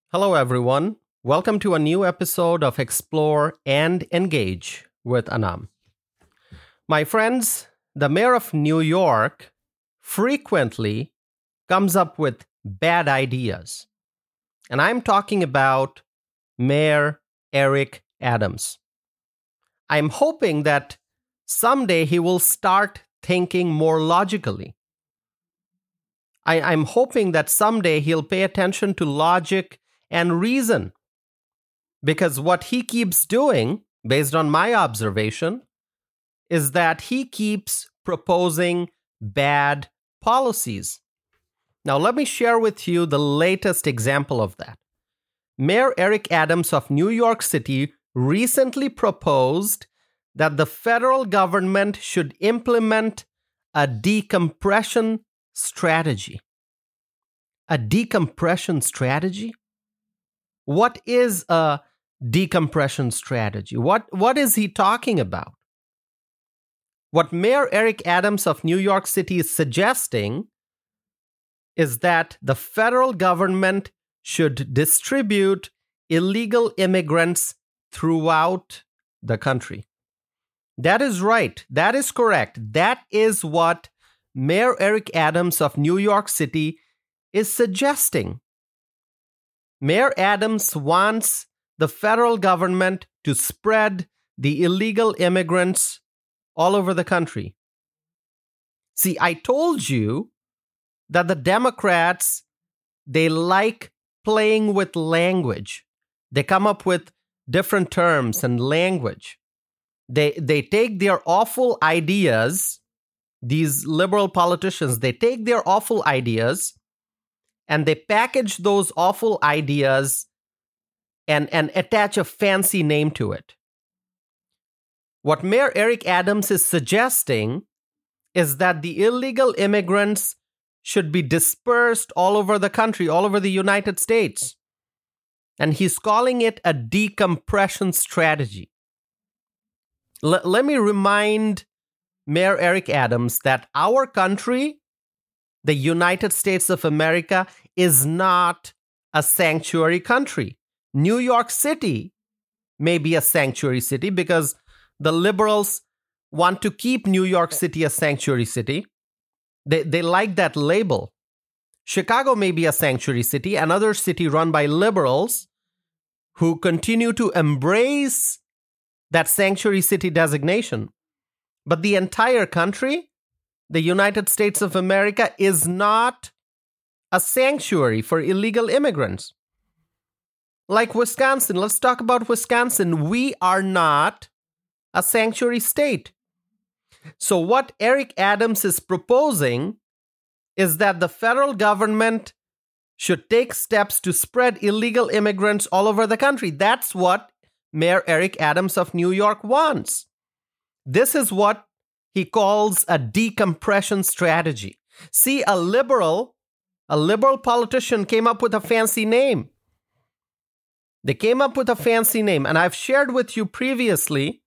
Hello, everyone. Welcome to a new episode of Explore and Engage with Anam. My friends, the mayor of New York frequently comes up with bad ideas. And I'm talking about Mayor Eric Adams. I'm hoping that someday he will start thinking more logically. I'm hoping that someday he'll pay attention to logic and reason. Because what he keeps doing, based on my observation, is that he keeps proposing bad policies. Now, let me share with you the latest example of that. Mayor Eric Adams of New York City recently proposed that the federal government should implement a decompression strategy. A decompression strategy? What is a decompression strategy? What is he talking about? What Mayor Eric Adams of New York City is suggesting is that the federal government should distribute illegal immigrants throughout the country. That is right. That is correct. That is what Mayor Eric Adams of New York City is suggesting. Mayor Adams wants the federal government to spread the illegal immigrants all over the country. See, I told you that the Democrats, they like playing with language. They come up with different terms and language. They take their awful ideas, these liberal politicians, they take their awful ideas and they package those awful ideas and attach a fancy name to it. What Mayor Eric Adams is suggesting is that the illegal immigrants should be dispersed all over the country, all over the United States. And he's calling it a decompression strategy. Let me remind Mayor Eric Adams that our country, the United States of America, is not a sanctuary country. New York City may be a sanctuary city because the liberals want to keep New York City a sanctuary city. They like that label. Chicago may be a sanctuary city, another city run by liberals who continue to embrace that sanctuary city designation. But the entire country, the United States of America, is not a sanctuary for illegal immigrants. Like Wisconsin, let's talk about Wisconsin. We are not a sanctuary state. So what Eric Adams is proposing is that the federal government should take steps to spread illegal immigrants all over the country. That's what Mayor Eric Adams of New York wants. This is what he calls a decompression strategy. See, a liberal politician came up with a fancy name. They came up with a fancy name, and I've shared with you previously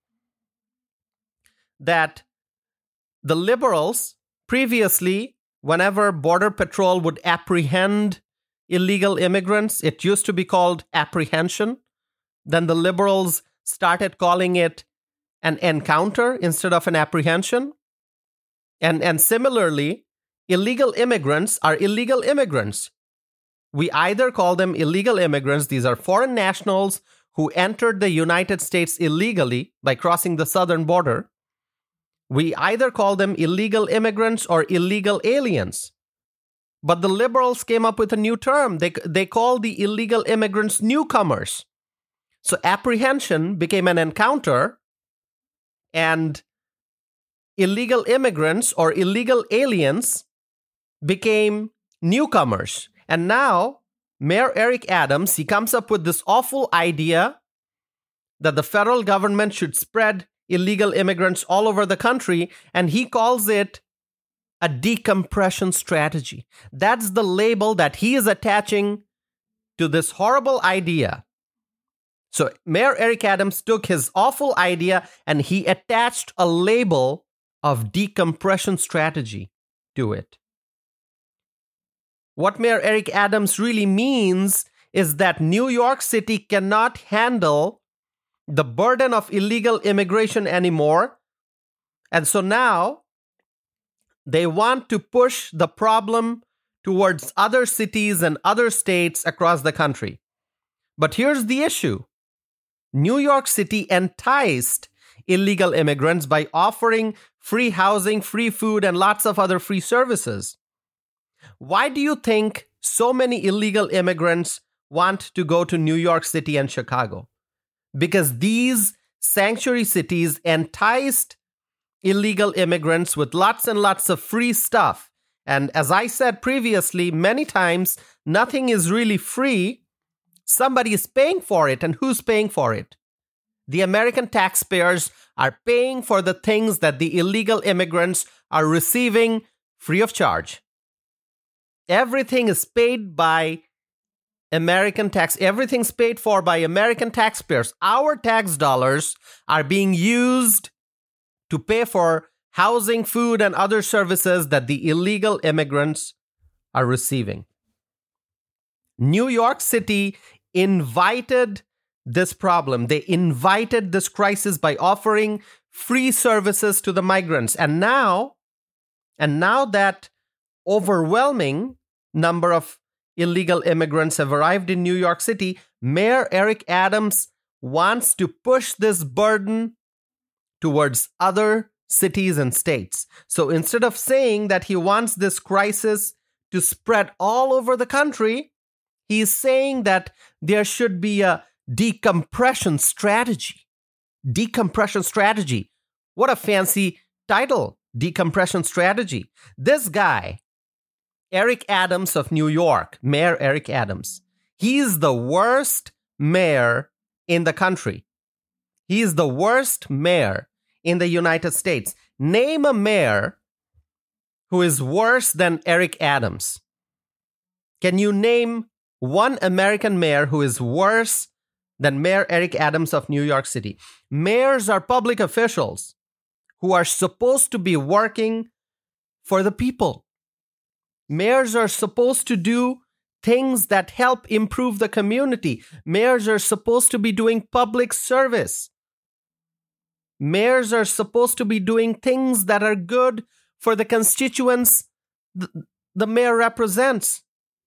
that the liberals previously, whenever Border Patrol would apprehend illegal immigrants, it used to be called apprehension. Then the liberals started calling it an encounter instead of an apprehension. And similarly, illegal immigrants are illegal immigrants. We either call them illegal immigrants, these are foreign nationals who entered the United States illegally by crossing the southern border. We either call them illegal immigrants or illegal aliens. But the liberals came up with a new term. They call the illegal immigrants newcomers. So apprehension became an encounter, and illegal immigrants or illegal aliens became newcomers. And now, Mayor Eric Adams, he comes up with this awful idea that the federal government should spread illegal immigrants all over the country, and he calls it a decompression strategy. That's the label that he is attaching to this horrible idea. So Mayor Eric Adams took his awful idea and he attached a label of decompression strategy to it. What Mayor Eric Adams really means is that New York City cannot handle the burden of illegal immigration anymore. And so now they want to push the problem towards other cities and other states across the country. But here's the issue. New York City enticed illegal immigrants by offering free housing, free food, and lots of other free services. Why do you think so many illegal immigrants want to go to New York City and Chicago? Because these sanctuary cities enticed illegal immigrants with lots and lots of free stuff. And as I said previously, many times, nothing is really free. Somebody is paying for it. And who's paying for it? The American taxpayers are paying for the things that the illegal immigrants are receiving free of charge. Everything is paid by American tax. Everything's paid for by American taxpayers. Our tax dollars are being used to pay for housing, food, and other services that the illegal immigrants are receiving. New York City invited this problem. They invited this crisis by offering free services to the migrants. And now that overwhelming number of illegal immigrants have arrived in New York City, Mayor Eric Adams wants to push this burden towards other cities and states. So instead of saying that he wants this crisis to spread all over the country, he's saying that there should be a decompression strategy. Decompression strategy. What a fancy title, decompression strategy. This guy, Eric Adams of New York, Mayor Eric Adams, he's the worst mayor in the country. He's the worst mayor in the United States. Name a mayor who is worse than Eric Adams. Can you name one American mayor who is worse than Mayor Eric Adams of New York City? Mayors are public officials who are supposed to be working for the people. Mayors are supposed to do things that help improve the community. Mayors are supposed to be doing public service. Mayors are supposed to be doing things that are good for the constituents the mayor represents.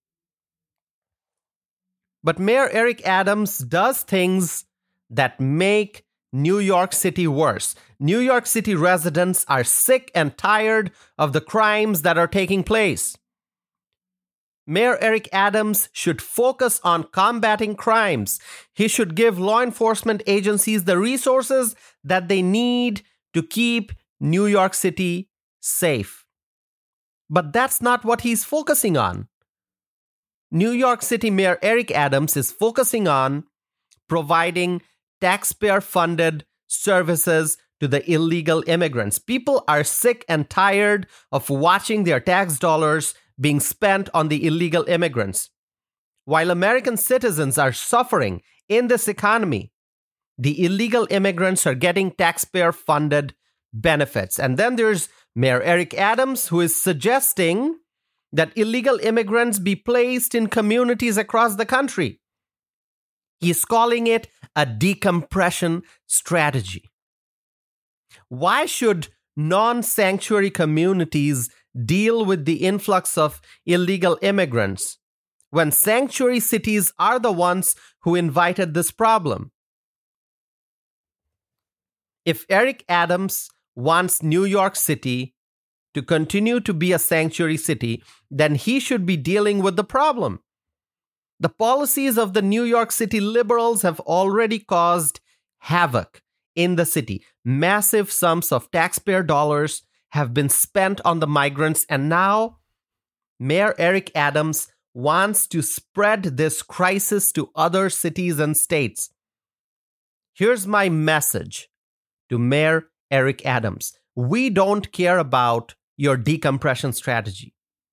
But Mayor Eric Adams does things that make New York City worse. New York City residents are sick and tired of the crimes that are taking place. Mayor Eric Adams should focus on combating crimes. He should give law enforcement agencies the resources that they need to keep New York City safe. But that's not what he's focusing on. New York City Mayor Eric Adams is focusing on providing taxpayer-funded services to the illegal immigrants. People are sick and tired of watching their tax dollars being spent on the illegal immigrants. While American citizens are suffering in this economy, the illegal immigrants are getting taxpayer-funded benefits. And then there's Mayor Eric Adams, who is suggesting that illegal immigrants be placed in communities across the country. He's calling it a decompression strategy. Why should non-sanctuary communities deal with the influx of illegal immigrants when sanctuary cities are the ones who invited this problem? If Eric Adams wants New York City to continue to be a sanctuary city, then he should be dealing with the problem. The policies of the New York City liberals have already caused havoc in the city. Massive sums of taxpayer dollars have been spent on the migrants, and now Mayor Eric Adams wants to spread this crisis to other cities and states. Here's my message to Mayor Eric Adams. We don't care about your decompression strategy.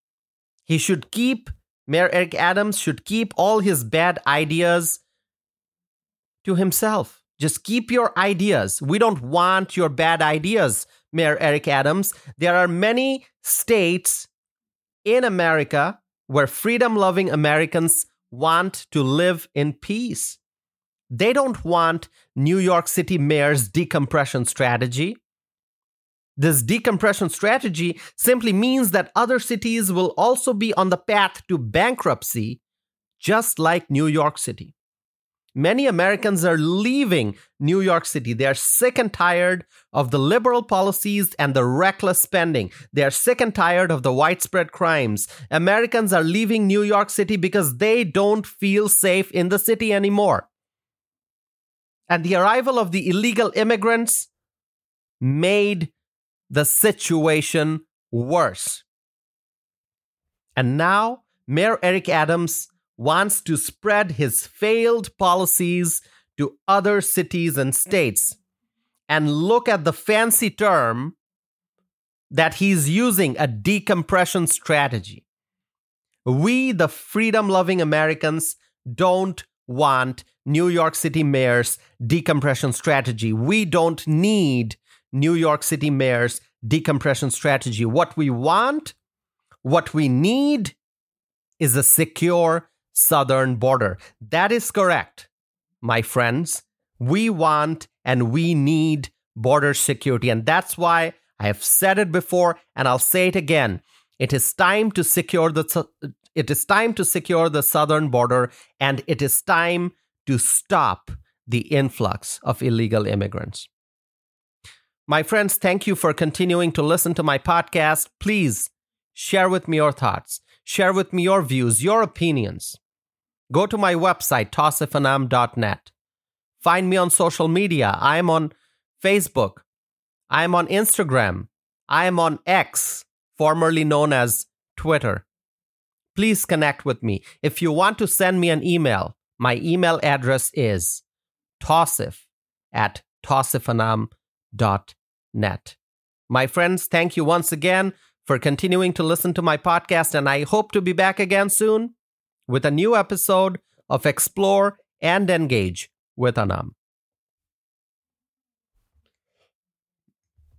Mayor Eric Adams should keep all his bad ideas to himself. Just keep your ideas. We don't want your bad ideas, Mayor Eric Adams. There are many states in America where freedom-loving Americans want to live in peace. They don't want New York City mayor's decompression strategy. This decompression strategy simply means that other cities will also be on the path to bankruptcy, just like New York City. Many Americans are leaving New York City. They are sick and tired of the liberal policies and the reckless spending. They are sick and tired of the widespread crimes. Americans are leaving New York City because they don't feel safe in the city anymore. And the arrival of the illegal immigrants made the situation worse. And now, Mayor Eric Adams wants to spread his failed policies to other cities and states. And look at the fancy term that he's using, a decompression strategy. We, the freedom-loving Americans, don't want New York City mayor's decompression strategy. We don't need New York City mayor's decompression strategy. What we want, what we need, is a secure southern border. That is correct, my friends. We want and we need border security. And that's why I have said it before and I'll say it again. It is time to secure the southern border, and it is time to stop the influx of illegal immigrants. My friends, thank you for continuing to listen to my podcast. Please share with me your thoughts. Share with me your views, your opinions. Go to my website, tausifanam.net. Find me on social media. I am on Facebook. I am on Instagram. I am on X, formerly known as Twitter. Please connect with me. If you want to send me an email, my email address is tausif@tausifanam.net. My friends, thank you once again for continuing to listen to my podcast, and I hope to be back again soon with a new episode of Explore and Engage with Anam.